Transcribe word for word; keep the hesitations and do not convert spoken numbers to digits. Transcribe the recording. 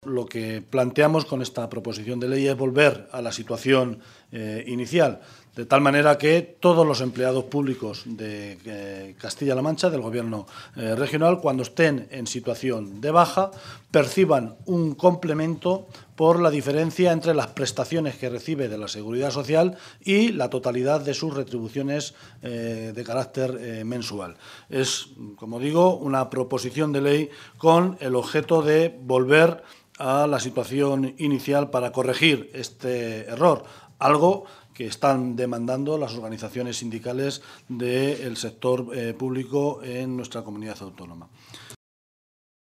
Lo que planteamos con esta proposición de ley es volver a la situación eh, inicial, de tal manera que todos los empleados públicos de eh, Castilla-La Mancha, del Gobierno eh, regional, cuando estén en situación de baja, perciban un complemento por la diferencia entre las prestaciones que recibe de la Seguridad Social y la totalidad de sus retribuciones eh, de carácter eh, mensual. Es, como digo, una proposición de ley con el objeto de volver a la situación inicial para corregir este error, algo que están demandando las organizaciones sindicales del sector eh, público en nuestra comunidad autónoma.